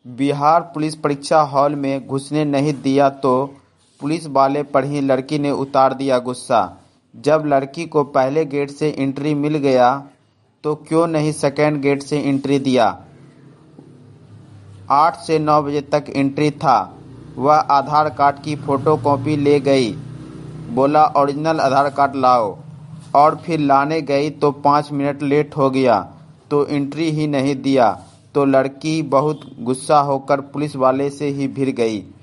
Bihar police परीक्षा hall में घुसने नहीं दिया तो पुलिस वाले पर ही लड़की ने उतार दिया गुस्सा। जब लड़की को पहले गेट से एंट्री मिल गया तो क्यों नहीं सेकेंड गेट से एंट्री दिया। 8 से 9 बजे तक एंट्री था। वह आधार कार्ड की फोटोकॉपी ले गई, बोला ओरिजिनल आधार कार्ड लाओ, और फिर लाने गई तो 5 मिनट लेट हो गया तो एंट्री ही नहीं दिया। तो लड़की बहुत गुस्सा होकर पुलिस वाले से ही भिड़ गई।